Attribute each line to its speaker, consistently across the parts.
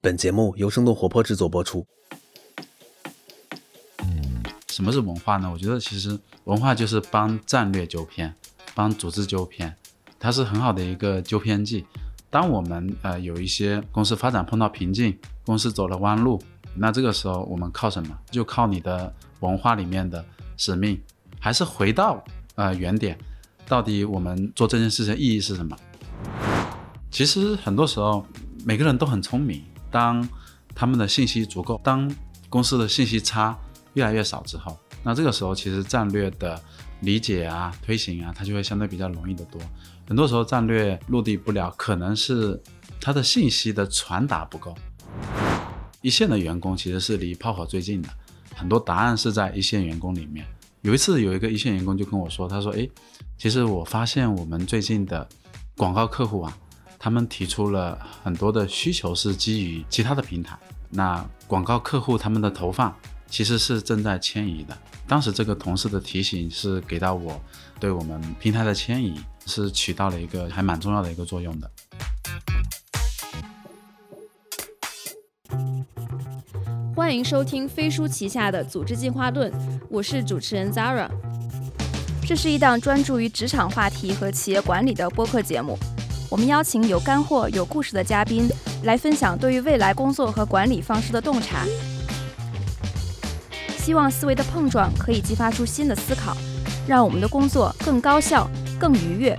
Speaker 1: 本节目由生动活泼制作播出。
Speaker 2: 什么是文化呢？我觉得其实文化就是帮战略纠偏，帮组织纠偏，它是很好的一个纠偏剂。当我们有一些公司发展碰到瓶颈，公司走了弯路，那这个时候我们靠什么？就靠你的文化里面的使命，还是回到原点，到底我们做这件事情的意义是什么？其实很多时候每个人都很聪明，当他们的信息足够，当公司的信息差越来越少之后，那这个时候其实战略的理解啊、推行啊，它就会相对比较容易得多。很多时候战略落地不了，可能是它的信息的传达不够。一线的员工其实是离炮火最近的，很多答案是在一线员工里面。有一次有一个一线员工就跟我说，他说其实我发现我们最近的广告客户啊，他们提出了很多的需求是基于其他的平台，那广告客户他们的投放其实是正在迁移的。当时这个同事的提醒是给到我，对我们平台的迁移是起到了一个还蛮重要的一个作用的。
Speaker 3: 欢迎收听飞书旗下的组织进化论，我是主持人 Zara。 这是一档专注于职场话题和企业管理的播客节目，我们邀请有干货有故事的嘉宾来分享对于未来工作和管理方式的洞察，希望思维的碰撞可以激发出新的思考，让我们的工作更高效更愉悦。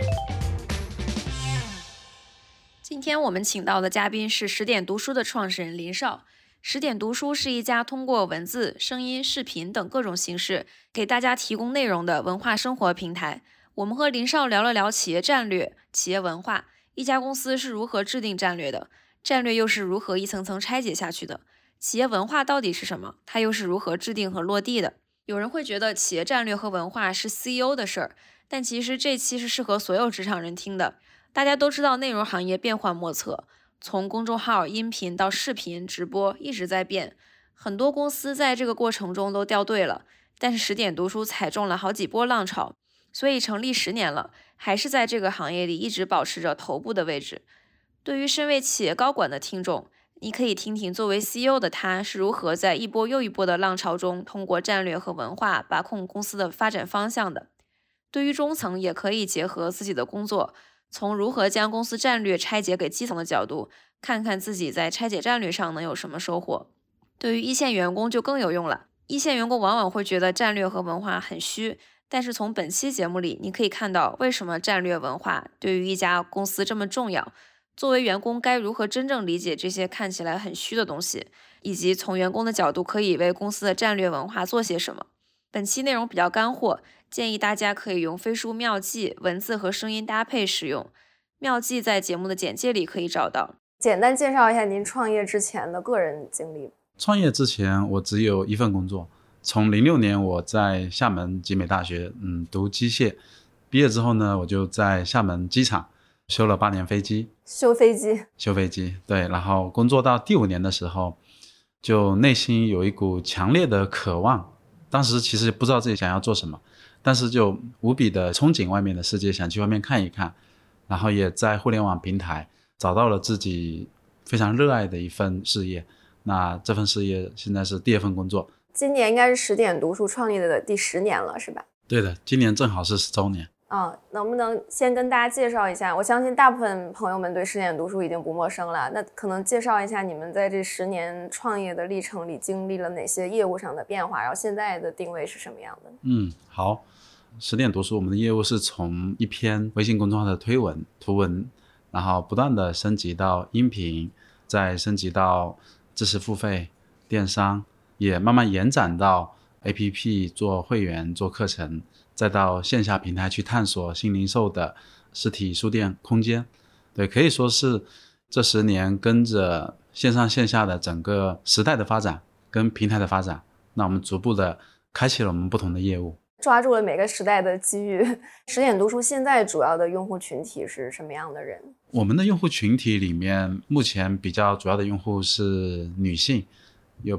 Speaker 3: 今天我们请到的嘉宾是10点读书的创始人林少。10点读书是一家通过文字、声音、视频等各种形式给大家提供内容的文化生活平台。我们和林少聊了聊企业战略、企业文化，一家公司是如何制定战略的，战略又是如何一层层拆解下去的，企业文化到底是什么，它又是如何制定和落地的。有人会觉得企业战略和文化是 CEO 的事儿，但其实这期是适合所有职场人听的。大家都知道内容行业变幻莫测，从公众号、音频到视频、直播一直在变，很多公司在这个过程中都掉队了，但是10点读书踩中了好几波浪潮，所以成立10年了，还是在这个行业里一直保持着头部的位置。对于身为企业高管的听众，你可以听听作为 CEO 的他是如何在一波又一波的浪潮中通过战略和文化把控公司的发展方向的。对于中层也可以结合自己的工作，从如何将公司战略拆解给基层的角度，看看自己在拆解战略上能有什么收获。对于一线员工就更有用了，一线员工往往会觉得战略和文化很虚，但是从本期节目里你可以看到为什么战略文化对于一家公司这么重要，作为员工该如何真正理解这些看起来很虚的东西，以及从员工的角度可以为公司的战略文化做些什么。本期内容比较干货，建议大家可以用飞书妙记文字和声音搭配使用，妙记在节目的简介里可以找到。
Speaker 4: 简单介绍一下您创业之前的个人经历。
Speaker 2: 创业之前我只有一份工作，从06年我在厦门集美大学读机械，毕业之后呢，我就在厦门机场修了8年飞机。
Speaker 4: 修飞机，
Speaker 2: 对，然后工作到第5年的时候，就内心有一股强烈的渴望，当时其实不知道自己想要做什么，但是就无比的憧憬外面的世界，想去外面看一看，然后也在互联网平台找到了自己非常热爱的一份事业。那这份事业现在是第2份工作。
Speaker 4: 今年应该是10点读书创立的第10年了，是吧？
Speaker 2: 对的，今年正好是10周年。
Speaker 4: 能不能先跟大家介绍一下，我相信大部分朋友们对10点读书已经不陌生了，那可能介绍一下你们在这10年创业的历程里经历了哪些业务上的变化，然后现在的定位是什么样的？
Speaker 2: 好，10点读书我们的业务是从一篇微信公众号的推文图文，然后不断的升级到音频，再升级到知识付费电商，也慢慢延展到 APP 做会员做课程，再到线下平台去探索新零售的实体书店空间。对，可以说是这10年跟着线上线下的整个时代的发展跟平台的发展，那我们逐步的开启了我们不同的业务，
Speaker 4: 抓住了每个时代的机遇。10点读书现在主要的用户群体是什么样的人？
Speaker 2: 我们的用户群体里面目前比较主要的用户是女性，有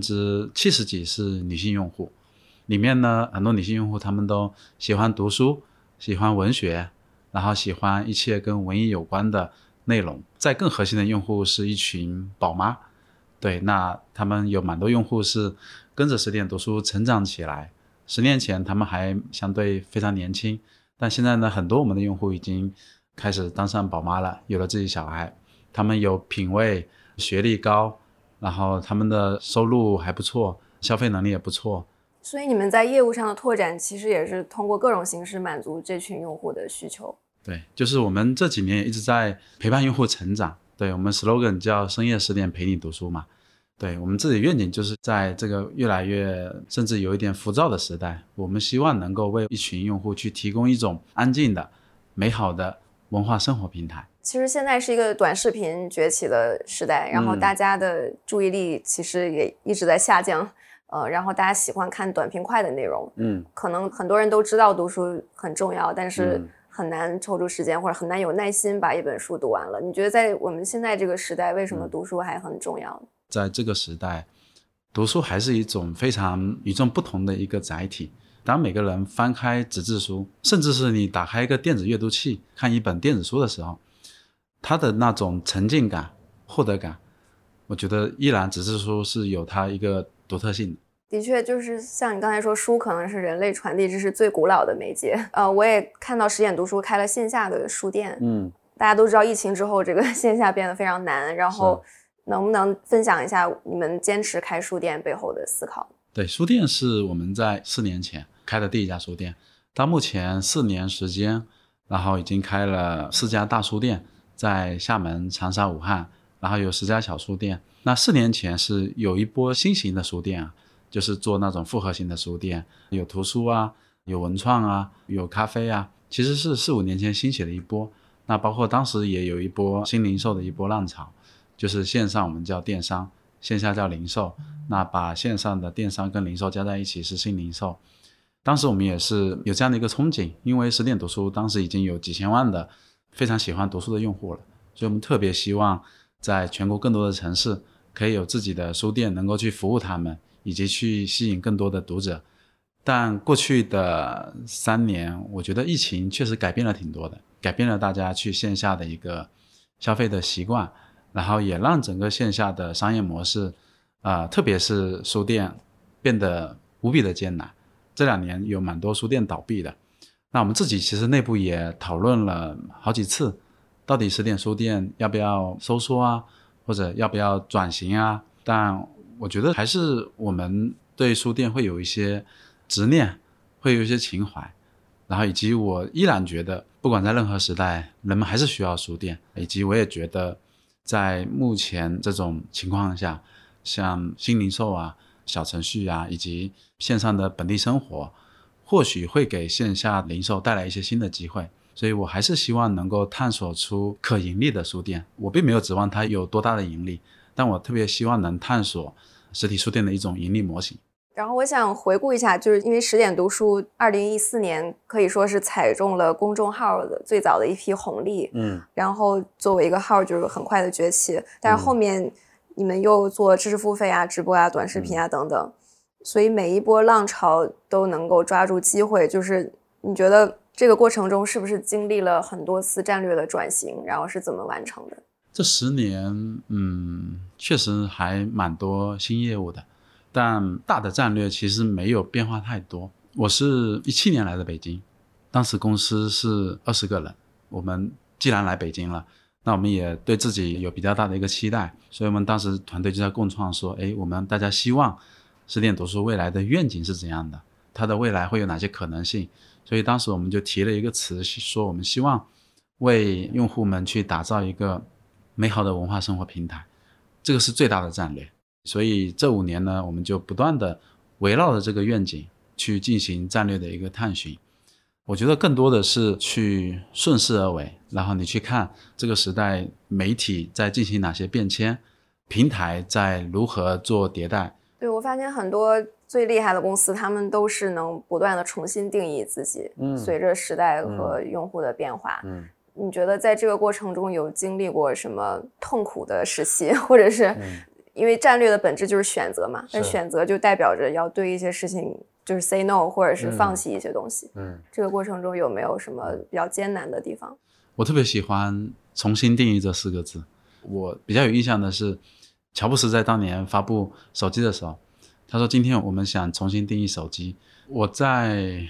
Speaker 2: 70%几是女性用户。里面呢，很多女性用户她们都喜欢读书，喜欢文学，然后喜欢一切跟文艺有关的内容。在更核心的用户是一群宝妈， 对，那他们有蛮多用户是跟着10点读书成长起来，10年前他们还相对非常年轻，但现在呢，很多我们的用户已经开始当上宝妈了，有了自己小孩，他们有品位，学历高，然后他们的收入还不错，消费能力也不错。
Speaker 4: 所以你们在业务上的拓展其实也是通过各种形式满足这群用户的需求。
Speaker 2: 对，就是我们这几年也一直在陪伴用户成长。对，我们 slogan 叫深夜10点陪你读书嘛。对，我们自己愿景就是在这个越来越甚至有一点浮躁的时代，我们希望能够为一群用户去提供一种安静的美好的文化生活平台。
Speaker 4: 其实现在是一个短视频崛起的时代，然后大家的注意力其实也一直在下降，然后大家喜欢看短平快的内容，可能很多人都知道读书很重要，但是很难抽出时间或者很难有耐心把一本书读完了。你觉得在我们现在这个时代，为什么读书还很重要呢？
Speaker 2: 在这个时代，读书还是一种非常与众不同的一个载体。当每个人翻开纸质书，甚至是你打开一个电子阅读器看一本电子书的时候，它的那种沉浸感、获得感，我觉得依然纸质书是有它一个独特性的。
Speaker 4: 的确，就是像你刚才说，书可能是人类传递知识最古老的媒介。我也看到10点读书开了线下的书店，大家都知道疫情之后这个线下变得非常难，然后能不能分享一下你们坚持开书店背后的思考？
Speaker 2: 对，书店是我们在4年前开的第一家书店，到目前4年时间，然后已经开了4家大书店，在厦门、长沙、武汉，然后有10家小书店。那4年前是有一波新型的书店啊，就是做那种复合型的书店，有图书啊，有文创啊，有咖啡啊，其实是4、5年前兴起的一波。那包括当时也有一波新零售的一波浪潮，就是线上我们叫电商，线下叫零售，那把线上的电商跟零售加在一起是新零售。当时我们也是有这样的一个憧憬，因为10点读书当时已经有几千万的非常喜欢读书的用户了，所以我们特别希望在全国更多的城市可以有自己的书店，能够去服务他们，以及去吸引更多的读者。但过去的3年，我觉得疫情确实改变了挺多的，改变了大家去线下的一个消费的习惯，然后也让整个线下的商业模式特别是书店变得无比的艰难。这2年有蛮多书店倒闭的，那我们自己其实内部也讨论了好几次，到底10点书店要不要收缩啊，或者要不要转型啊。但我觉得还是我们对书店会有一些执念，会有一些情怀，然后以及我依然觉得不管在任何时代，人们还是需要书店，以及我也觉得在目前这种情况下，像新零售啊、小程序啊，以及线上的本地生活，或许会给线下零售带来一些新的机会。所以我还是希望能够探索出可盈利的书店，我并没有指望它有多大的盈利，但我特别希望能探索实体书店的一种盈利模型。
Speaker 4: 然后我想回顾一下，就是因为10点读书2014年可以说是踩中了公众号的最早的一批红利，然后作为一个号就是很快的崛起，但是后面你们又做知识付费啊、直播啊、短视频啊等等，所以每一波浪潮都能够抓住机会。就是你觉得这个过程中是不是经历了很多次战略的转型，然后是怎么完成的？
Speaker 2: 这10年确实还蛮多新业务的，但大的战略其实没有变化太多。我是17年来的北京，当时公司是20个人，我们既然来北京了，那我们也对自己有比较大的一个期待，所以我们当时团队就在共创说，我们大家希望10点读书未来的愿景是怎样的，它的未来会有哪些可能性。所以当时我们就提了一个词，说我们希望为用户们去打造一个美好的文化生活平台，这个是最大的战略。所以这5年呢，我们就不断的围绕着这个愿景去进行战略的一个探寻。我觉得更多的是去顺势而为，然后你去看这个时代媒体在进行哪些变迁，平台在如何做迭代。
Speaker 4: 对，我发现很多最厉害的公司，他们都是能不断的重新定义自己，随着时代和用户的变化。你觉得在这个过程中有经历过什么痛苦的时期，或者是因为战略的本质就是选择嘛，但选择就代表着要对一些事情就是 say no， 或者是放弃一些东西。这个过程中有没有什么比较艰难的地方？
Speaker 2: 我特别喜欢重新定义这4个字。我比较有印象的是乔布斯在当年发布手机的时候，他说今天我们想重新定义手机。我在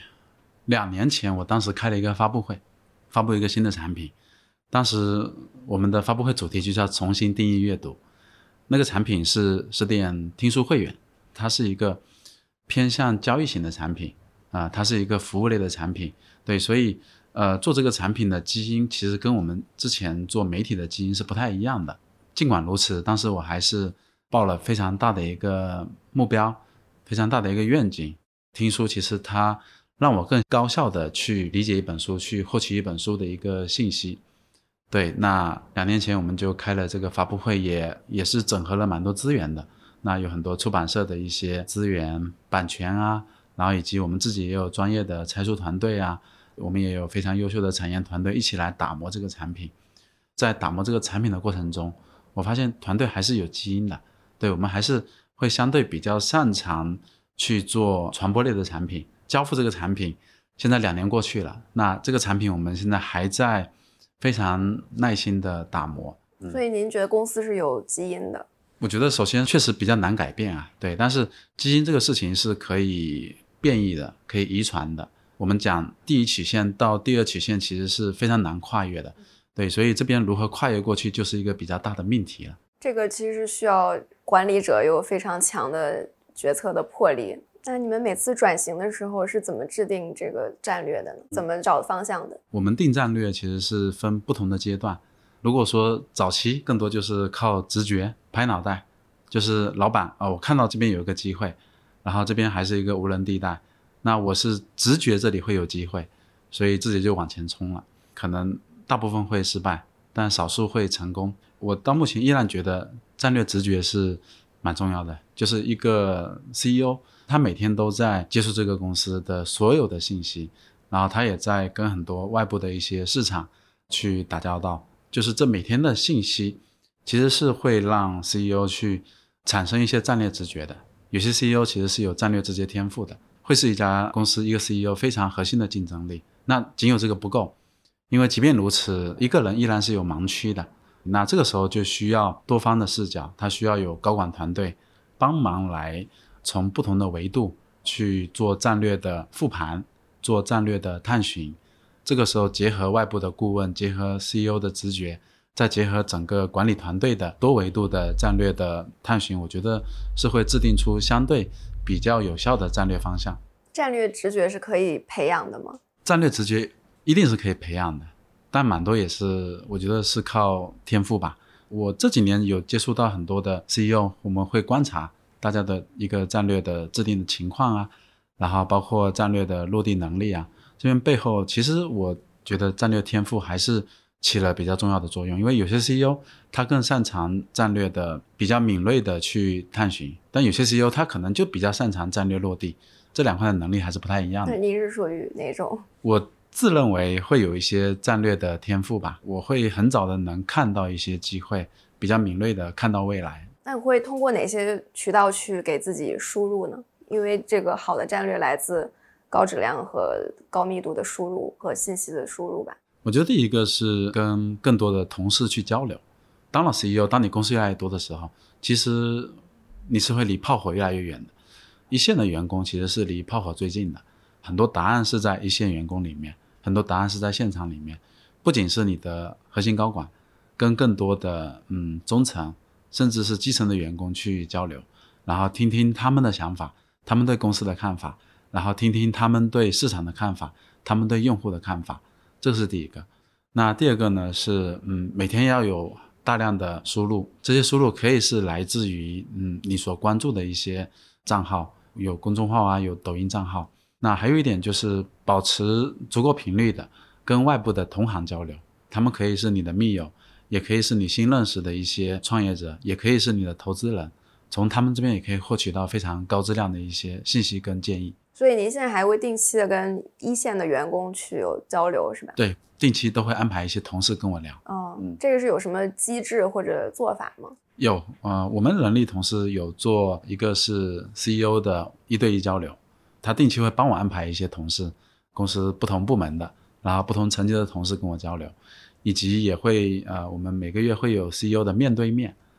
Speaker 2: 2年前，我当时开了一个发布会，发布一个新的产品，当时我们的发布会主题就叫重新定义阅读。那个产品是10点听书会员，它是一个偏向交易型的产品它是一个服务类的产品。对，所以做这个产品的基因其实跟我们之前做媒体的基因是不太一样的。尽管如此，当时我还是抱了非常大的一个目标，非常大的一个愿景。听书其实它让我更高效的去理解一本书，去获取一本书的一个信息。对，那2年前我们就开了这个发布会，也是整合了蛮多资源的。那有很多出版社的一些资源、版权然后以及我们自己也有专业的拆书团队我们也有非常优秀的产研团队一起来打磨这个产品。在打磨这个产品的过程中，我发现团队还是有基因的。对，我们还是会相对比较擅长去做传播类的产品。交付这个产品现在2年过去了，那这个产品我们现在还在非常耐心的打磨。
Speaker 4: 所以您觉得公司是有基因的？
Speaker 2: 我觉得首先确实比较难改变对，但是基因这个事情是可以变异的，可以遗传的。我们讲第一曲线到第二曲线其实是非常难跨越的。对，所以这边如何跨越过去就是一个比较大的命题了。
Speaker 4: 这个其实需要管理者有非常强的决策的魄力。那你们每次转型的时候是怎么制定这个战略的呢？怎么找方向的？
Speaker 2: 我们定战略其实是分不同的阶段。如果说早期更多就是靠直觉拍脑袋，就是老板我看到这边有一个机会，然后这边还是一个无人地带，那我是直觉这里会有机会，所以自己就往前冲了。可能大部分会失败，但少数会成功。我到目前依然觉得战略直觉是蛮重要的。就是一个 CEO 他每天都在接触这个公司的所有的信息，然后他也在跟很多外部的一些市场去打交道，就是这每天的信息其实是会让 CEO 去产生一些战略直觉的。有些 CEO 其实是有战略直觉天赋的，会是一家公司一个 CEO 非常核心的竞争力。那仅有这个不够，因为即便如此，一个人依然是有盲区的。那这个时候就需要多方的视角，他需要有高管团队帮忙来从不同的维度去做战略的复盘，做战略的探寻。这个时候结合外部的顾问，结合 CEO 的直觉，再结合整个管理团队的多维度的战略的探寻，我觉得是会制定出相对比较有效的战略方向。
Speaker 4: 战略直觉是可以培养的吗？
Speaker 2: 战略直觉一定是可以培养的，但蛮多也是我觉得是靠天赋吧。我这几年有接触到很多的 CEO， 我们会观察大家的一个战略的制定的情况然后包括战略的落地能力这边背后其实我觉得战略天赋还是起了比较重要的作用。因为有些 CEO 他更擅长战略的比较敏锐的去探寻，但有些 CEO 他可能就比较擅长战略落地，这2块的能力还是不太一样的。
Speaker 4: 那您是属于哪种？
Speaker 2: 我自认为会有一些战略的天赋吧，我会很早的能看到一些机会，比较敏锐的看到未来。
Speaker 4: 那你会通过哪些渠道去给自己输入呢？因为这个好的战略来自高质量和高密度的输入和信息的输入吧。
Speaker 2: 我觉得第一个是跟更多的同事去交流。当了 CEO， 当你公司越来越多的时候，其实你是会离炮火越来越远的。一线的员工其实是离炮火最近的，很多答案是在一线员工里面，很多答案是在现场里面。不仅是你的核心高管，跟更多的中层甚至是基层的员工去交流，然后听听他们的想法，他们对公司的看法，然后听听他们对市场的看法，他们对用户的看法，这是第一个。那第二个呢是每天要有大量的输入，这些输入可以是来自于你所关注的一些账号，有公众号有抖音账号。那还有一点就是保持足够频率的跟外部的同行交流，他们可以是你的密友，也可以是你新认识的一些创业者，也可以是你的投资人，从他们这边也可以获取到非常高质量的一些信息跟建议。
Speaker 4: 所以您现在还会定期的跟一线的员工去有交流是吧？
Speaker 2: 对，定期都会安排一些同事跟我聊。
Speaker 4: 这个是有什么机制或者做法吗？
Speaker 2: 有我们人力同事有做一个是 CEO 的1对1交流，他定期会帮我安排一些同事，公司不同部门的，然后不同层级的同事跟我交流，以及也会我们每个月会有 CEO 的面对面，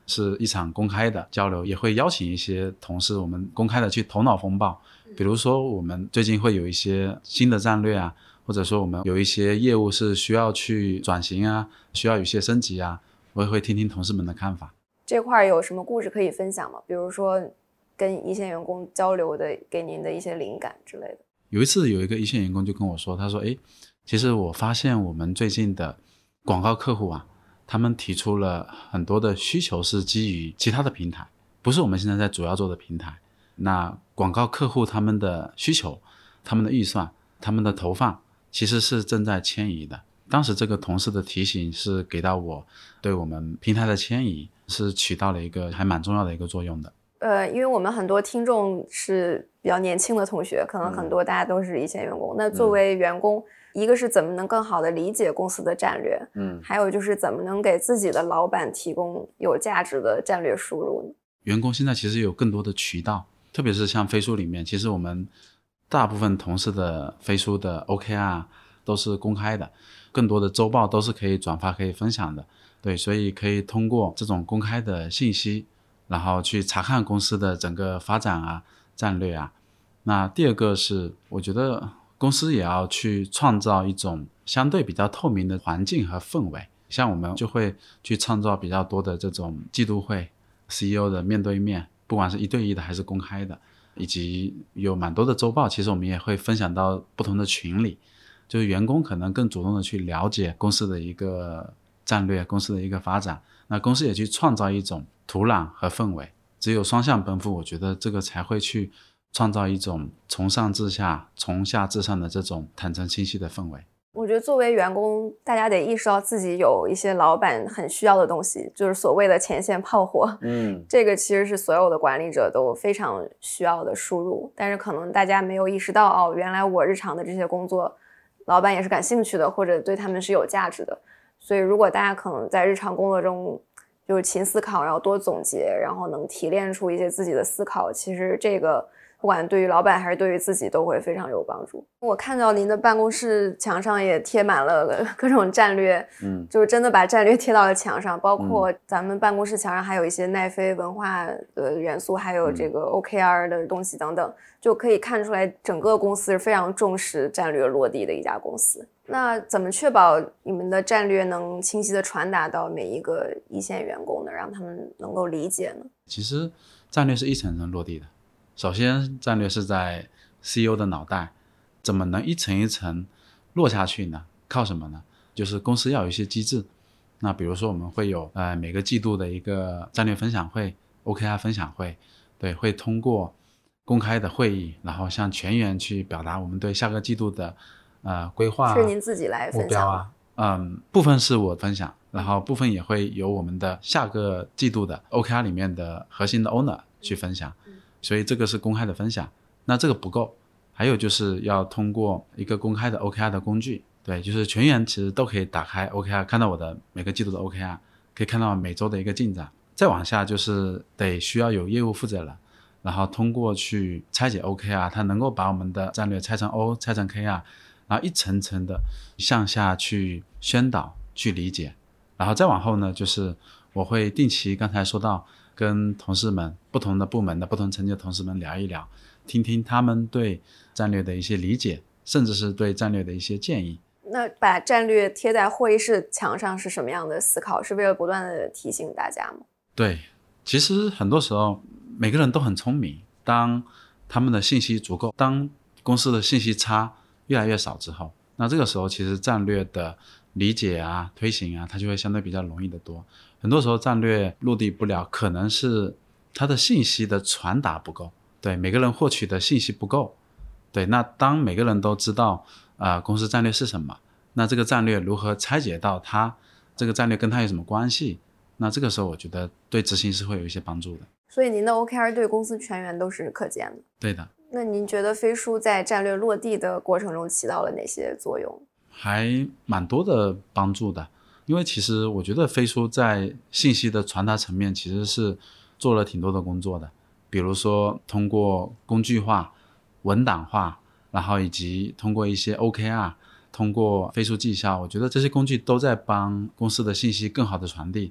Speaker 2: 是一场公开的交流，也会邀请一些同事我们公开的去头脑风暴。比如说我们最近会有一些新的战略啊，或者说我们有一些业务是需要去转型啊，需要有一些升级啊，我也会听听同事们的看法。
Speaker 4: 这块有什么故事可以分享吗？比如说跟一线员工交流的给您的一些灵感之类的。
Speaker 2: 有一次有一个一线员工就跟我说，他说其实我发现我们最近的广告客户啊，他们提出了很多的需求是基于其他的平台，不是我们现在在主要做的平台。那广告客户他们的需求，他们的预算，他们的投放其实是正在迁移的。当时这个同事的提醒是给到我，对我们平台的迁移是起到了一个还蛮重要的一个作用的。
Speaker 4: 因为我们很多听众是比较年轻的同学，可能很多大家都是一线员工。那作为员工，一个是怎么能更好的理解公司的战略，还有就是怎么能给自己的老板提供有价值的战略输入呢？
Speaker 2: 员工现在其实有更多的渠道，特别是像飞书里面，其实我们大部分同事的飞书的 OKR 都是公开的，更多的周报都是可以转发可以分享的。对，所以可以通过这种公开的信息，然后去查看公司的整个发展啊、战略啊。那第二个是我觉得公司也要去创造一种相对比较透明的环境和氛围，像我们就会去创造比较多的这种季度会 CEO 的面对面，不管是1对1的还是公开的，以及有蛮多的周报，其实我们也会分享到不同的群里，就是员工可能更主动的去了解公司的一个战略，公司的一个发展，那公司也去创造一种土壤和氛围，只有双向奔赴，我觉得这个才会去创造一种从上至下、从下至上的这种坦诚清晰的氛围。
Speaker 4: 我觉得作为员工，大家得意识到自己有一些老板很需要的东西，就是所谓的前线炮火。这个其实是所有的管理者都非常需要的输入，但是可能大家没有意识到，原来我日常的这些工作，老板也是感兴趣的，或者对他们是有价值的。所以如果大家可能在日常工作中就是勤思考，然后多总结，然后能提炼出一些自己的思考，其实这个不管对于老板还是对于自己都会非常有帮助。我看到您的办公室墙上也贴满了各种战略，就是真的把战略贴到了墙上，包括咱们办公室墙上还有一些奈飞文化的元素，还有这个 OKR 的东西等等，就可以看出来整个公司是非常重视战略落地的一家公司。那怎么确保你们的战略能清晰地传达到每一个一线员工呢，让他们能够理解呢？
Speaker 2: 其实战略是一层层落地的，首先战略是在 CEO 的脑袋，怎么能一层一层落下去呢？靠什么呢？就是公司要有一些机制。那比如说我们会有每个季度的一个战略分享会 OKR 分享会，对，会通过公开的会议，然后向全员去表达我们对下个季度的规划
Speaker 4: 是您自己来分享
Speaker 2: 目标啊，部分是我分享，然后部分也会由我们的下个季度的 OKR 里面的核心的 owner 去分享，所以这个是公开的分享。那这个不够，还有就是要通过一个公开的 OKR 的工具，对，就是全员其实都可以打开 OKR， 看到我的每个季度的 OKR， 可以看到每周的一个进展。再往下就是得需要有业务负责人，然后通过去拆解 OKR， 它能够把我们的战略拆成 O， 拆成 KR，然后一层层的向下去宣导去理解，然后再往后呢，就是我会定期刚才说到跟同事们不同的部门的不同层级的同事们聊一聊，听听他们对战略的一些理解，甚至是对战略的一些建议。
Speaker 4: 那把战略贴在会议室墙上是什么样的思考？是为了不断的提醒大家吗？
Speaker 2: 对，其实很多时候每个人都很聪明，当他们的信息足够，当公司的信息差越来越少之后，那这个时候其实战略的理解啊、推行啊，它就会相对比较容易得多。很多时候战略落地不了，可能是它的信息的传达不够，对，每个人获取的信息不够。对，那当每个人都知道公司战略是什么，那这个战略如何拆解到它这个战略跟它有什么关系，那这个时候我觉得对执行是会有一些帮助的。
Speaker 4: 所以您的 OKR 对公司全员都是可见的？
Speaker 2: 对的。
Speaker 4: 那您觉得飞书在战略落地的过程中起到了哪些作用？
Speaker 2: 还蛮多的帮助的，因为其实我觉得飞书在信息的传达层面其实是做了挺多的工作的，比如说通过工具化、文档化，然后以及通过一些 OKR， 通过飞书绩效，我觉得这些工具都在帮公司的信息更好的传递，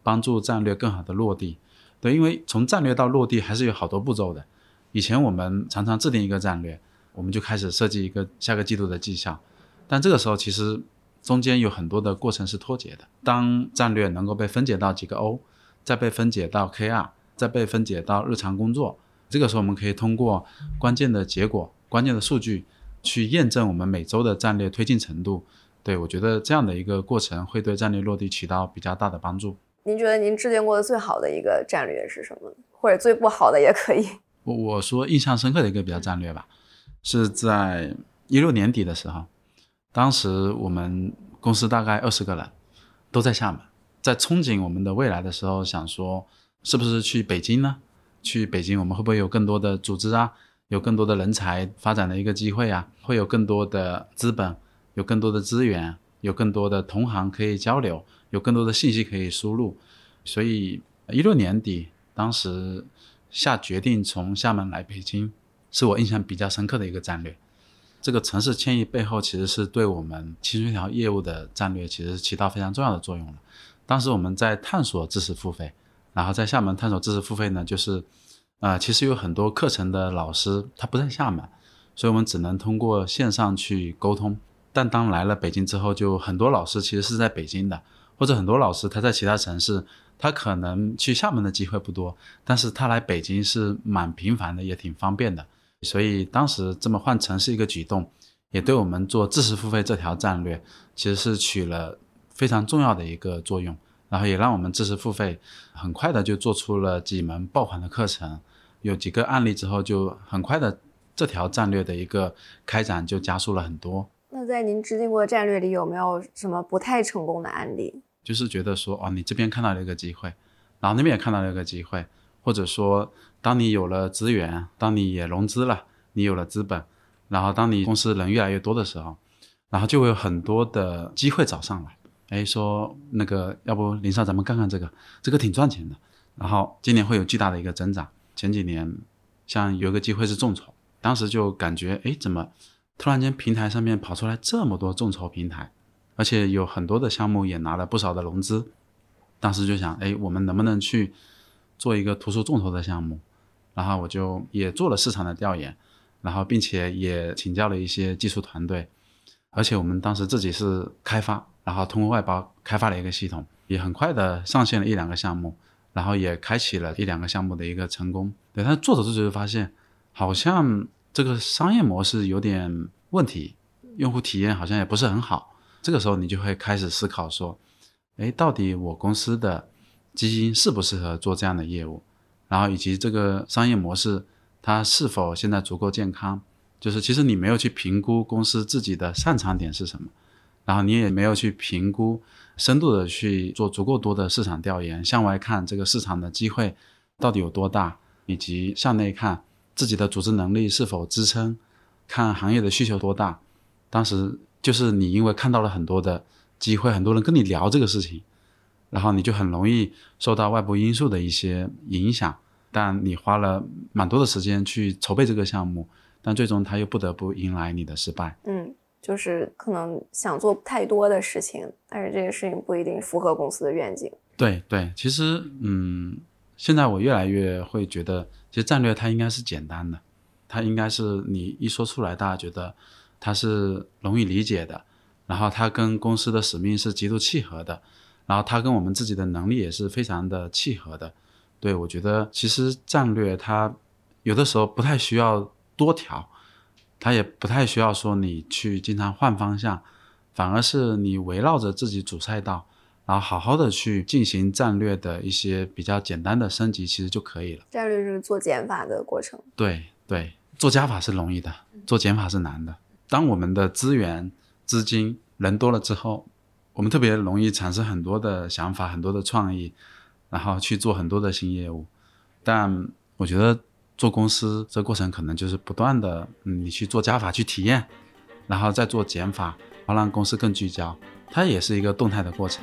Speaker 2: 帮助战略更好的落地。对，因为从战略到落地还是有好多步骤的。以前我们常常制定一个战略，我们就开始设计一个下个季度的绩效，但这个时候其实中间有很多的过程是脱节的。当战略能够被分解到几个 O， 再被分解到 KR， 再被分解到日常工作，这个时候我们可以通过关键的结果、关键的数据去验证我们每周的战略推进程度。对，我觉得这样的一个过程会对战略落地起到比较大的帮助。
Speaker 4: 您觉得您制定过的最好的一个战略是什么？或者最不好的也可以。
Speaker 2: 我说印象深刻的一个比较战略吧，是在16年底的时候，当时我们公司大概20个人都在厦门，在憧憬我们的未来的时候，想说是不是去北京呢？去北京我们会不会有更多的组织啊，有更多的人才发展的一个机会啊，会有更多的资本，有更多的资源，有更多的同行可以交流，有更多的信息可以输入。所以16年底当时下决定从厦门来北京，是我印象比较深刻的一个战略。这个城市迁移背后其实是对我们清水条业务的战略其实起到非常重要的作用了。当时我们在探索知识付费，然后在厦门探索知识付费呢，就是其实有很多课程的老师他不在厦门，所以我们只能通过线上去沟通。但当来了北京之后，就很多老师其实是在北京的，或者很多老师他在其他城市，他可能去厦门的机会不多，但是他来北京是蛮频繁的，也挺方便的。所以当时这么换城市一个举动，也对我们做知识付费这条战略其实是起了非常重要的一个作用，然后也让我们知识付费很快的就做出了几门爆款的课程，有几个案例之后，就很快的这条战略的一个开展就加速了很多。
Speaker 4: 那在您制定过的战略里，有没有什么不太成功的案例？
Speaker 2: 就是觉得说你这边看到了一个机会，然后那边也看到了一个机会，或者说当你有了资源，当你也融资了，你有了资本，然后当你公司人越来越多的时候，然后就会有很多的机会找上来，说那个要不林少咱们看看这个挺赚钱的，然后今年会有巨大的一个增长。前几年像有一个机会是众筹，当时就感觉怎么突然间平台上面跑出来这么多众筹平台，而且有很多的项目也拿了不少的融资。当时就想我们能不能去做一个图书众筹的项目，然后我就也做了市场的调研，然后并且也请教了一些技术团队，而且我们当时自己是开发，然后通过外包开发了一个系统，也很快的上线了1-2个项目，然后也开启了1-2个项目的一个成功。对，但是做着做着就发现好像这个商业模式有点问题，用户体验好像也不是很好。这个时候你就会开始思考说到底我公司的基金适不适合做这样的业务，然后以及这个商业模式它是否现在足够健康。就是其实你没有去评估公司自己的擅长点是什么，然后你也没有去评估深度的去做足够多的市场调研，向外看这个市场的机会到底有多大，以及向内看自己的组织能力是否支撑，看行业的需求多大。当时就是你因为看到了很多的机会，很多人跟你聊这个事情，然后你就很容易受到外部因素的一些影响，但你花了蛮多的时间去筹备这个项目，但最终它又不得不迎来你的失败。
Speaker 4: 就是可能想做太多的事情，但是这个事情不一定符合公司的愿景。
Speaker 2: 对，其实现在我越来越会觉得其实战略它应该是简单的，它应该是你一说出来大家觉得它是容易理解的，然后它跟公司的使命是极度契合的，然后它跟我们自己的能力也是非常的契合的。对，我觉得其实战略它有的时候不太需要多条，它也不太需要说你去经常换方向，反而是你围绕着自己主赛道，然后好好的去进行战略的一些比较简单的升级，其实就可以了。
Speaker 4: 战略是做减法的过程。
Speaker 2: 对，做加法是容易的，做减法是难的。当我们的资源、资金、人多了之后，我们特别容易产生很多的想法，很多的创意，然后去做很多的新业务。但我觉得做公司这过程可能就是不断的你去做加法去体验，然后再做减法，然后让公司更聚焦，它也是一个动态的过程。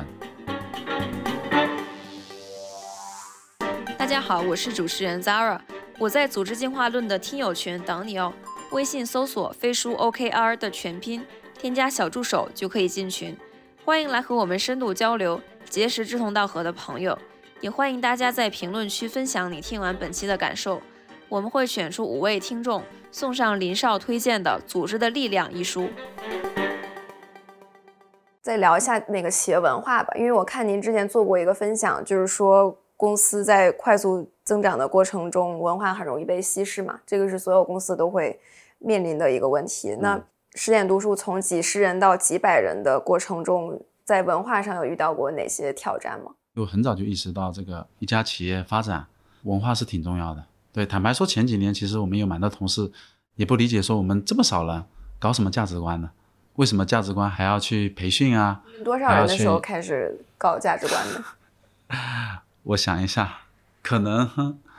Speaker 3: 大家好，我是主持人 Zara， 我在组织进化论的听友群等你哦。微信搜索飞书 OKR 的全拼，添加小助手就可以进群，欢迎来和我们深度交流，结识志同道合的朋友。 也欢迎大家在评论区分享你听完本期的感受。我们会选出5位听众，送上林少推荐的《组织的力量》一书。
Speaker 4: 再聊一下那个企业文化吧，因为我看您之前做过一个分享，就是说公司在快速增长的过程中，文化很容易被稀释嘛，这个是所有公司都会面临的一个问题。那10点读书从几十人到几百人的过程中，在文化上有遇到过哪些挑战吗？
Speaker 2: 我很早就意识到这个一家企业发展文化是挺重要的。对，坦白说前几年其实我们有蛮多同事也不理解，说我们这么少人搞什么价值观呢？为什么价值观还要去培训啊？
Speaker 4: 多少人的时候开始搞价值观的？
Speaker 2: 我想一下，可能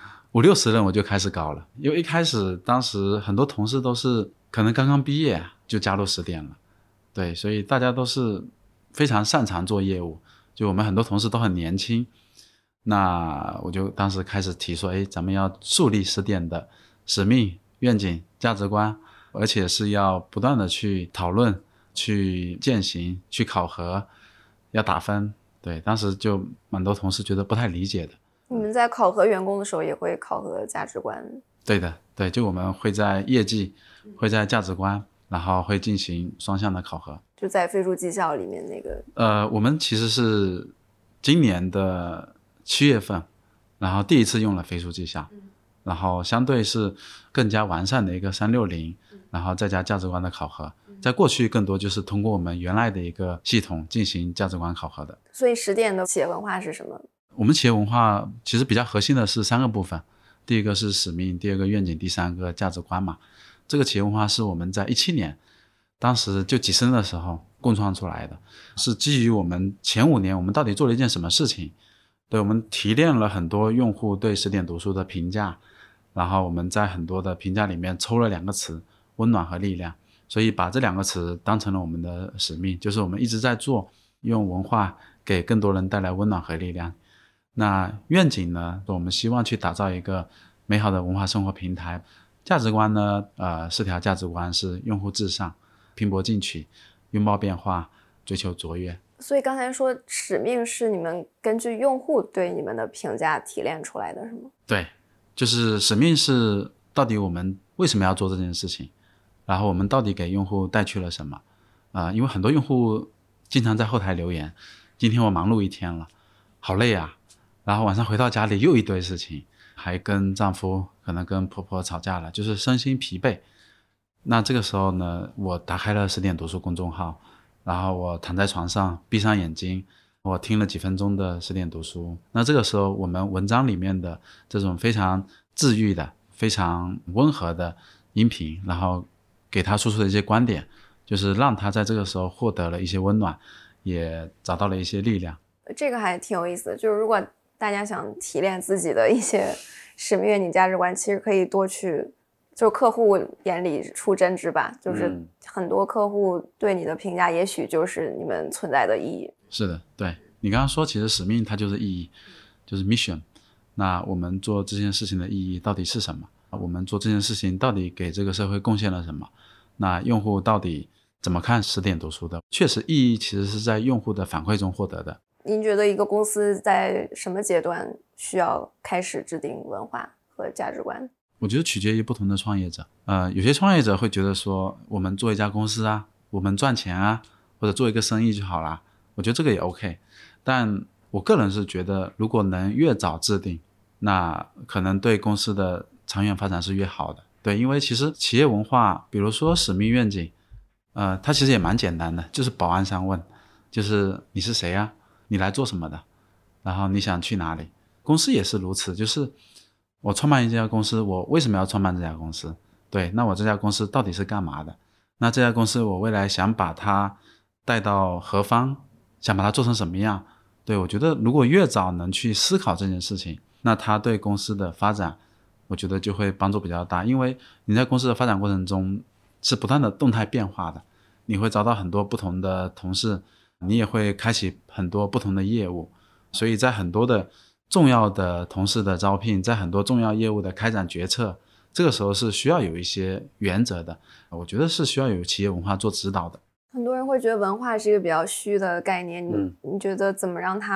Speaker 2: 50-60人我就开始搞了。因为一开始当时很多同事都是可能刚刚毕业就加入10点了，对，所以大家都是非常擅长做业务，就我们很多同事都很年轻。那我就当时开始提说，咱们要树立10点的使命、愿景、价值观，而且是要不断的去讨论、去践行、去考核，要打分。对，当时就蛮多同事觉得不太理解的。
Speaker 4: 你们在考核员工的时候也会考核价值观？
Speaker 2: 对的，对，就我们会在业绩，会在价值观，然后会进行双向的考核。
Speaker 4: 就在飞书绩效里面那个？
Speaker 2: 我们其实是今年的7月份，然后第一次用了飞书绩效，然后相对是更加完善的一个360，然后再加价值观的考核。在过去更多就是通过我们原来的一个系统进行价值观考核的。
Speaker 4: 所以10点的企业文化是什么？
Speaker 2: 我们企业文化其实比较核心的是3个部分，第一个是使命，第二个愿景，第三个价值观嘛。这个企业文化是我们在17年当时就几十人的时候共创出来的，是基于我们前5年我们到底做了一件什么事情。对，我们提炼了很多用户对10点读书的评价，然后我们在很多的评价里面抽了2个词，温暖和力量，所以把这2个词当成了我们的使命，就是我们一直在做，用文化给更多人带来温暖和力量。那愿景呢，我们希望去打造一个美好的文化生活平台。价值观呢，4条价值观是用户至上、拼搏进取、拥抱变化、追求卓越。
Speaker 4: 所以刚才说使命是你们根据用户对你们的评价提炼出来的是吗？
Speaker 2: 对，就是使命是到底我们为什么要做这件事情，然后我们到底给用户带去了什么。因为很多用户经常在后台留言，今天我忙碌一天了，好累啊，然后晚上回到家里又一堆事情，还跟丈夫可能跟婆婆吵架了，就是身心疲惫。那这个时候呢，我打开了10点读书公众号，然后我躺在床上闭上眼睛，我听了几分钟的10点读书。那这个时候我们文章里面的这种非常治愈的、非常温和的音频，然后给他输出的一些观点，就是让他在这个时候获得了一些温暖，也找到了一些力量。
Speaker 4: 这个还挺有意思的，就是如果大家想提炼自己的一些使命、愿景、价值观，其实可以多去就客户眼里出真知吧，就是很多客户对你的评价也许就是你们存在的意义。
Speaker 2: 是的，对，你刚刚说其实使命它就是意义，就是 mission。 那我们做这件事情的意义到底是什么？我们做这件事情到底给这个社会贡献了什么？那用户到底怎么看10点读书的？确实意义其实是在用户的反馈中获得的。
Speaker 4: 您觉得一个公司在什么阶段需要开始制定文化和价值观？
Speaker 2: 我觉得取决于不同的创业者。有些创业者会觉得说，我们做一家公司啊，我们赚钱啊，或者做一个生意就好啦。我觉得这个也 OK。但我个人是觉得，如果能越早制定，那可能对公司的长远发展是越好的。对，因为其实企业文化，比如说使命愿景，它其实也蛮简单的，就是保安三问，就是你是谁啊？你来做什么的？然后你想去哪里？公司也是如此，就是我创办一家公司，我为什么要创办这家公司？对，那我这家公司到底是干嘛的？那这家公司我未来想把它带到何方？想把它做成什么样？对，我觉得如果越早能去思考这件事情，那它对公司的发展我觉得就会帮助比较大。因为你在公司的发展过程中是不断的动态变化的，你会找到很多不同的同事，你也会开启很多不同的业务，所以在很多的重要的同事的招聘，在很多重要业务的开展决策，这个时候是需要有一些原则的，我觉得是需要有企业文化做指导的。
Speaker 4: 很多人会觉得文化是一个比较虚的概念，你觉得怎么让它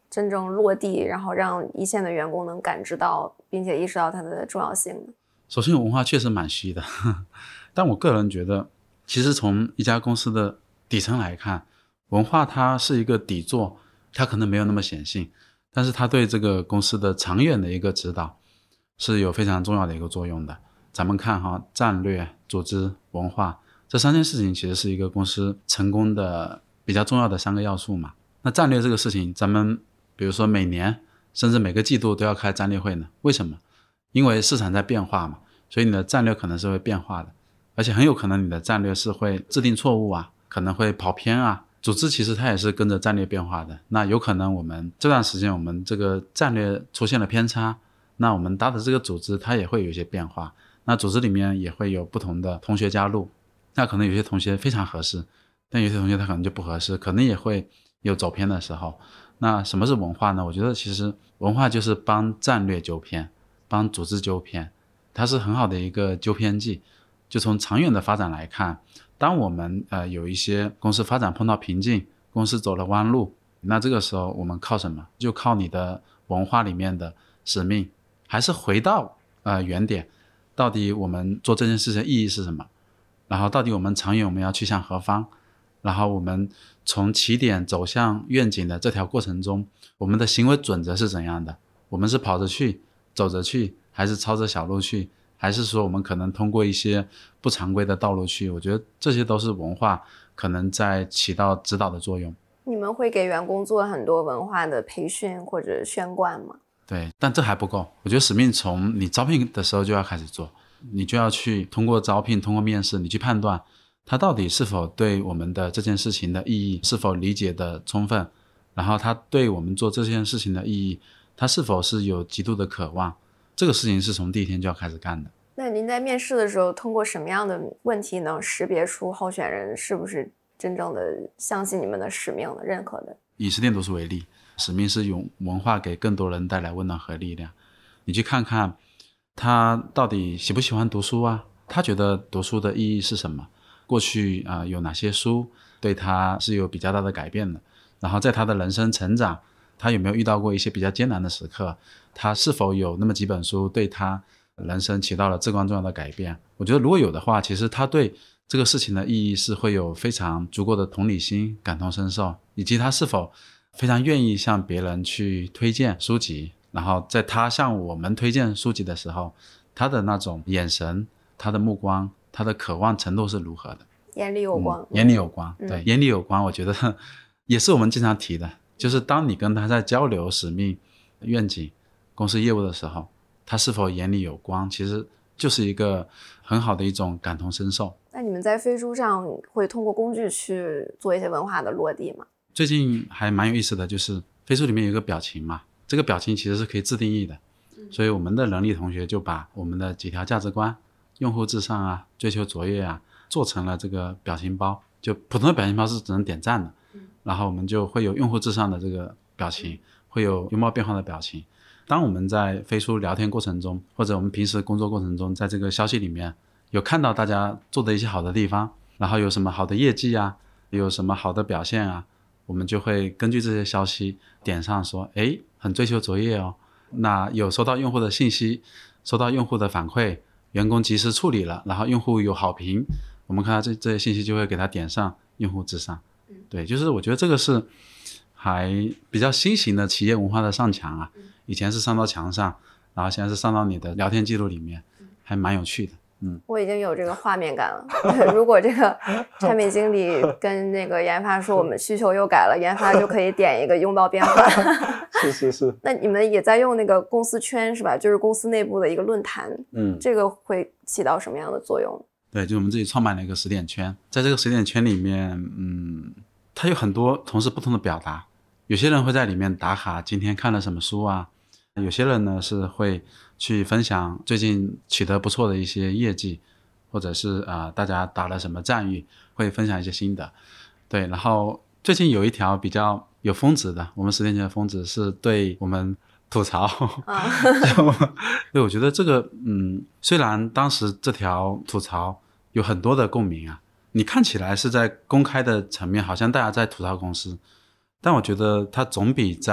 Speaker 4: 真正落地，然后让一线的员工能感知到并且意识到它的重要性呢？
Speaker 2: 首先文化确实蛮虚的但我个人觉得其实从一家公司的底层来看，文化它是一个底座，它可能没有那么显性，但是它对这个公司的长远的一个指导是有非常重要的一个作用的。咱们看哈，战略、组织、文化这三件事情其实是一个公司成功的比较重要的3个要素嘛。那战略这个事情，咱们比如说每年甚至每个季度都要开战略会呢，为什么？因为市场在变化嘛，所以你的战略可能是会变化的，而且很有可能你的战略是会制定错误啊，可能会跑偏啊。组织其实它也是跟着战略变化的，那有可能我们这段时间我们这个战略出现了偏差，那我们搭的这个组织它也会有一些变化，那组织里面也会有不同的同学加入，那可能有些同学非常合适，但有些同学他可能就不合适，可能也会有走偏的时候。那什么是文化呢？我觉得其实文化就是帮战略纠偏，帮组织纠偏，它是很好的一个纠偏剂。就从长远的发展来看，当我们有一些公司发展碰到瓶颈，公司走了弯路，那这个时候我们靠什么？就靠你的文化里面的使命，还是回到原点，到底我们做这件事情的意义是什么？然后到底我们长远我们要去向何方？然后我们从起点走向愿景的这条过程中，我们的行为准则是怎样的？我们是跑着去，走着去，还是抄着小路去？还是说我们可能通过一些不常规的道路去？我觉得这些都是文化可能在起到指导的作用。
Speaker 4: 你们会给员工做很多文化的培训或者宣贯吗？
Speaker 2: 对，但这还不够。我觉得使命从你招聘的时候就要开始做，你就要去通过招聘，通过面试，你去判断他到底是否对我们的这件事情的意义是否理解的充分，然后他对我们做这件事情的意义，他是否是有极度的渴望。这个事情是从第一天就要开始干的。
Speaker 4: 那您在面试的时候通过什么样的问题能识别出候选人是不是真正的相信你们的使命的、认可的？
Speaker 2: 以10点读书为例，使命是用文化给更多人带来温暖和力量。你去看看他到底喜不喜欢读书啊，他觉得读书的意义是什么，过去有哪些书对他是有比较大的改变的，然后在他的人生成长，他有没有遇到过一些比较艰难的时刻，他是否有那么几本书对他人生起到了至关重要的改变。我觉得如果有的话，其实他对这个事情的意义是会有非常足够的同理心、感同身受，以及他是否非常愿意向别人去推荐书籍，然后在他向我们推荐书籍的时候，他的那种眼神、他的目光、他的渴望程度是如何的。
Speaker 4: 眼里有光。
Speaker 2: 眼里有光，对，眼里有光我觉得也是我们经常提的，就是当你跟他在交流使命、愿景、公司业务的时候，他是否眼里有光，其实就是一个很好的一种感同身受。
Speaker 4: 那你们在飞书上会通过工具去做一些文化的落地吗？
Speaker 2: 最近还蛮有意思的，就是飞书里面有一个表情嘛，这个表情其实是可以自定义的，所以我们的能力同学就把我们的几条价值观，用户至上啊，追求卓越啊，做成了这个表情包。就普通的表情包是只能点赞的，然后我们就会有用户至上的这个表情，会有拥抱变化的表情。当我们在飞书聊天过程中，或者我们平时工作过程中，在这个消息里面有看到大家做的一些好的地方，然后有什么好的业绩啊，有什么好的表现啊，我们就会根据这些消息点上说，诶，很追求卓越哦。那有收到用户的信息，收到用户的反馈，员工及时处理了，然后用户有好评，我们看到这些信息就会给他点上用户至上。对，就是我觉得这个是还比较新型的企业文化的上墙啊，以前是上到墙上，然后现在是上到你的聊天记录里面，还蛮有趣的。
Speaker 4: 我已经有这个画面感了。如果这个产品经理跟那个研发说我们需求又改了，研发就可以点一个拥抱变化。
Speaker 2: 是。
Speaker 4: 那你们也在用那个公司圈是吧？就是公司内部的一个论坛，这个会起到什么样的作用？
Speaker 2: 对，就我们自己创办了一个10点圈，在这个10点圈里面，它有很多同事不同的表达，有些人会在里面打卡今天看了什么书啊，有些人呢是会去分享最近取得不错的一些业绩，或者是大家打了什么战役，会分享一些心得。对，然后最近有一条比较有峰值的，我们10点圈的峰值是对我们吐槽。对，我觉得这个虽然当时这条吐槽有很多的共鸣啊，你看起来是在公开的层面好像大家在吐槽公司，但我觉得它总比在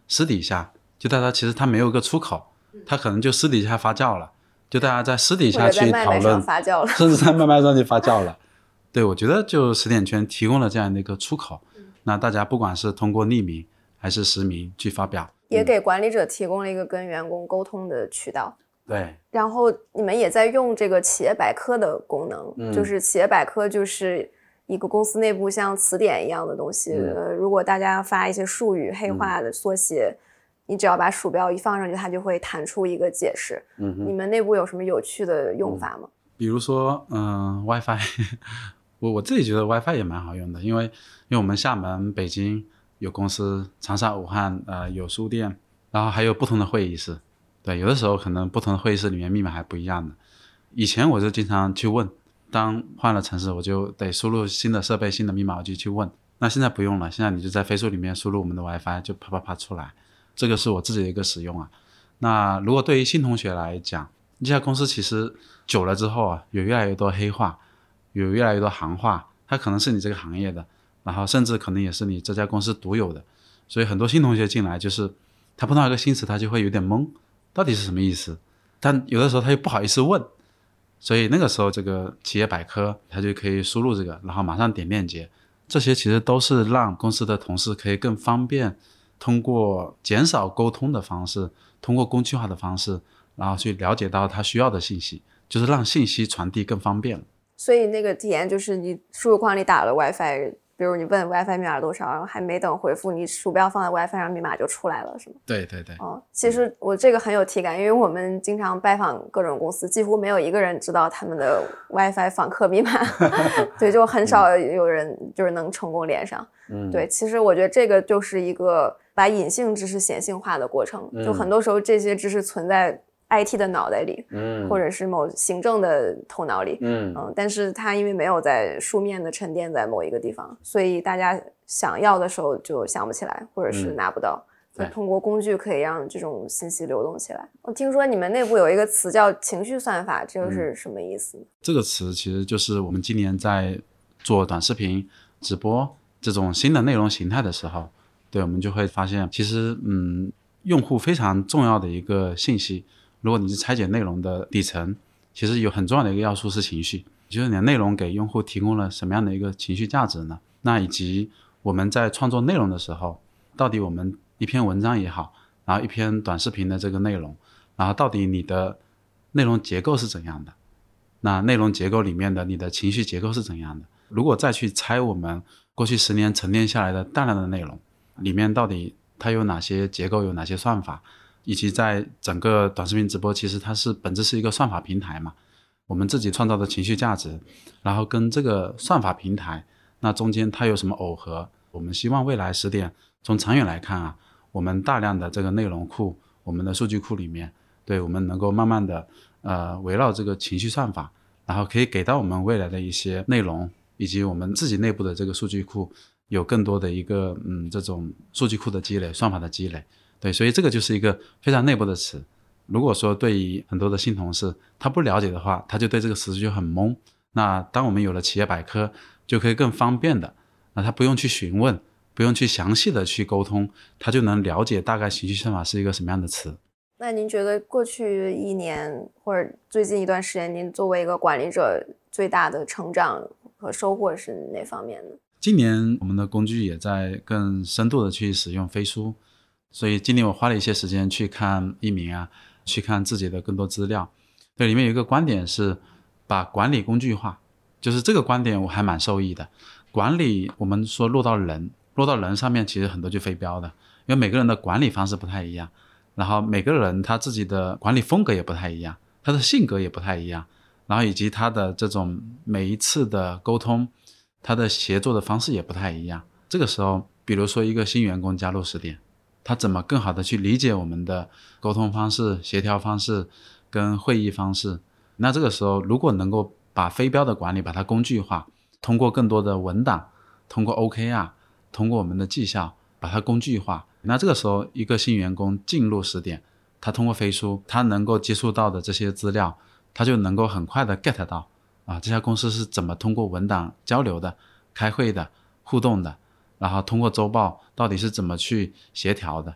Speaker 2: 私底下就大家其实他没有个出口，他可能就私底下发酵了，就大家在私底下去讨论，
Speaker 4: 发酵了，
Speaker 2: 甚至在麦麦上去发酵了。对，我觉得就十点圈提供了这样的一个出口，那大家不管是通过匿名还是实名去发表，
Speaker 4: 也给管理者提供了一个跟员工沟通的渠道。
Speaker 2: 对，
Speaker 4: 然后你们也在用这个企业百科的功能，就是企业百科就是一个公司内部像词典一样的东西，如果大家发一些术语黑化的缩写，你只要把鼠标一放上去，它就会弹出一个解释。你们内部有什么有趣的用法吗？
Speaker 2: 比如说WiFi 我自己觉得 WiFi 也蛮好用的，因为我们厦门、北京有公司，长沙、武汉有书店，然后还有不同的会议室。对，有的时候可能不同的会议室里面密码还不一样的。以前我就经常去问，当换了城市我就得输入新的设备新的密码，我就去问。那现在不用了，现在你就在飞书里面输入我们的 WiFi 就啪啪啪出来，这个是我自己的一个使用啊。那如果对于新同学来讲，这家公司其实久了之后啊，有越来越多黑话，有越来越多行话，它可能是你这个行业的，然后甚至可能也是你这家公司独有的，所以很多新同学进来就是他碰到一个新词他就会有点懵，到底是什么意思，但有的时候他又不好意思问，所以那个时候这个企业百科他就可以输入这个，然后马上点链接，这些其实都是让公司的同事可以更方便通过减少沟通的方式，通过工具化的方式，然后去了解到他需要的信息，就是让信息传递更方便。
Speaker 4: 所以那个体验就是你输入框里打了 WiFi， 比如你问 WiFi 密码多少，然后还没等回复，你鼠标放在 WiFi 上密码就出来了，是吗？
Speaker 2: 对对对。
Speaker 4: 其实我这个很有体感，因为我们经常拜访各种公司，几乎没有一个人知道他们的 WiFi 访客密码对，就很少有人就是能成功连上。对，其实我觉得这个就是一个把隐性知识显性化的过程，就很多时候这些知识存在IT 的脑袋里，或者是某行政的头脑里，但是它因为没有在书面的沉淀在某一个地方，所以大家想要的时候就想不起来，或者是拿不到。通过工具可以让这种信息流动起来。我听说你们内部有一个词叫情绪算法，这个是什么意思？
Speaker 2: 这个词其实就是我们今年在做短视频直播这种新的内容形态的时候，对，我们就会发现其实用户非常重要的一个信息，如果你是拆解内容的底层，其实有很重要的一个要素是情绪，就是你的内容给用户提供了什么样的一个情绪价值呢？那以及我们在创作内容的时候，到底我们一篇文章也好，然后一篇短视频的这个内容，然后到底你的内容结构是怎样的，那内容结构里面的你的情绪结构是怎样的，如果再去拆我们过去10年沉淀下来的大量的内容里面到底它有哪些结构，有哪些算法，以及在整个短视频直播其实它是本质是一个算法平台嘛，我们自己创造的情绪价值，然后跟这个算法平台那中间它有什么耦合，我们希望未来10点从长远来看啊，我们大量的这个内容库，我们的数据库里面，对，我们能够慢慢的围绕这个情绪算法，然后可以给到我们未来的一些内容，以及我们自己内部的这个数据库有更多的一个这种数据库的积累，算法的积累。对，所以这个就是一个非常内部的词。如果说对于很多的新同事他不了解的话，他就对这个词就很懵。那当我们有了企业百科，就可以更方便的，那他不用去询问，不用去详细的去沟通，他就能了解大概情绪算法是一个什么样的词。
Speaker 4: 那您觉得过去1年或者最近一段时间，您作为一个管理者最大的成长和收获是哪方面呢？
Speaker 2: 今年我们的工具也在更深度的去使用飞书，所以今年我花了一些时间去看一鸣啊，去看自己的更多资料。对，里面有一个观点是把管理工具化，就是这个观点我还蛮受益的。管理我们说落到人上面，其实很多就非标的，因为每个人的管理方式不太一样，然后每个人他自己的管理风格也不太一样，他的性格也不太一样，然后以及他的这种每一次的沟通，他的协作的方式也不太一样。这个时候比如说一个新员工加入10点，他怎么更好的去理解我们的沟通方式、协调方式跟会议方式，那这个时候如果能够把非标的管理把它工具化，通过更多的文档，通过 OKR， 通过我们的绩效把它工具化，那这个时候一个新员工进入10点，他通过飞书他能够接触到的这些资料，他就能够很快的 get 到这家公司是怎么通过文档交流的、开会的、互动的，然后通过周报到底是怎么去协调的。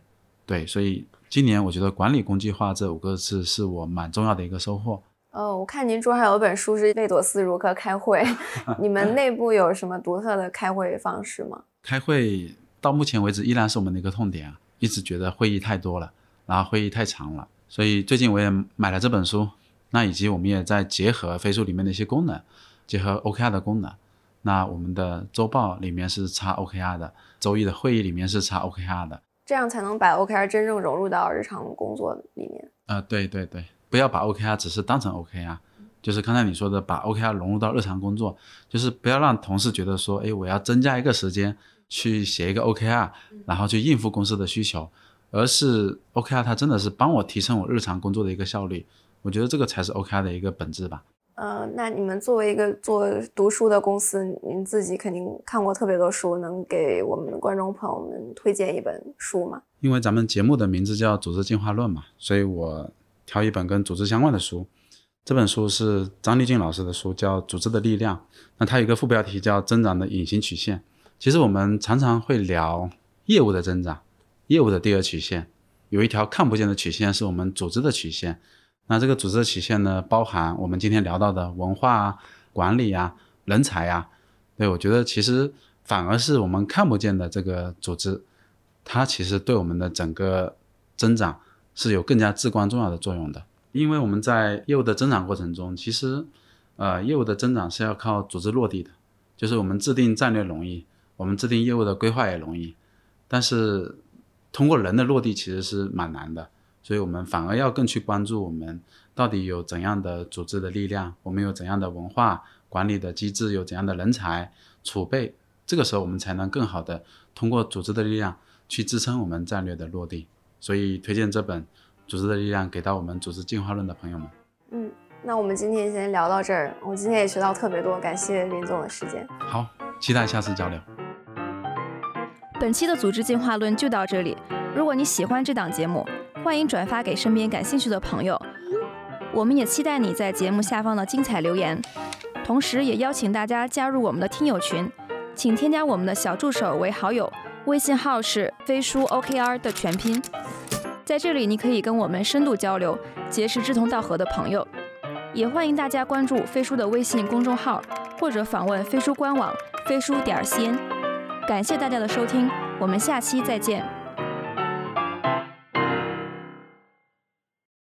Speaker 2: 对，所以今年我觉得管理工具化这5个字是我蛮重要的一个收获。
Speaker 4: 我看您桌上有本书是贝佐斯如何开会，你们内部有什么独特的开会方式吗？
Speaker 2: 开会到目前为止依然是我们的一个痛点啊，一直觉得会议太多了，然后会议太长了，所以最近我也买了这本书，那以及我们也在结合飞书里面的一些功能，结合 OKR 的功能，那我们的周报里面是插 OKR 的，周一的会议里面是插 OKR 的，
Speaker 4: 这样才能把 OKR 真正融入到日常工作里面。
Speaker 2: 对对对，不要把 OKR 只是当成 OKR， 就是刚才你说的把 OKR 融入到日常工作，就是不要让同事觉得说我要增加一个时间去写一个 OKR 然后去应付公司的需求，而是 OKR 它真的是帮我提升我日常工作的一个效率，我觉得这个才是 OKR 的一个本质吧。
Speaker 4: 那你们作为一个做读书的公司，您自己肯定看过特别多书，能给我们的观众朋友们推荐一本书吗？
Speaker 2: 因为咱们节目的名字叫组织进化论嘛，所以我挑一本跟组织相关的书。这本书是张立俊老师的书，叫《组织的力量》，那它有一个副标题叫增长的隐形曲线。其实我们常常会聊业务的增长，业务的第二曲线，有一条看不见的曲线是我们组织的曲线。那这个组织的曲线呢，包含我们今天聊到的文化啊、管理啊、人才啊。对，我觉得其实反而是我们看不见的这个组织，它其实对我们的整个增长是有更加至关重要的作用的。因为我们在业务的增长过程中，其实业务的增长是要靠组织落地的，就是我们制定战略容易，我们制定业务的规划也容易，但是通过人的落地其实是蛮难的，所以我们反而要更去关注我们到底有怎样的组织的力量，我们有怎样的文化管理的机制，有怎样的人才储备，这个时候我们才能更好的通过组织的力量去支撑我们战略的落地。所以推荐这本组织的力量给到我们组织进化论的朋友们。
Speaker 4: 那我们今天先聊到这儿，我今天也学到特别多，感谢林总的时间。
Speaker 2: 好，期待下次交流。
Speaker 3: 本期的组织进化论就到这里，如果你喜欢这档节目，欢迎转发给身边感兴趣的朋友，我们也期待你在节目下方的精彩留言，同时也邀请大家加入我们的听友群，请添加我们的小助手为好友，微信号是飞书 OKR 的全拼，在这里你可以跟我们深度交流，结识志同道合的朋友，也欢迎大家关注飞书的微信公众号，或者访问飞书官网飞书.cn。感谢大家的收听，我们下期再见。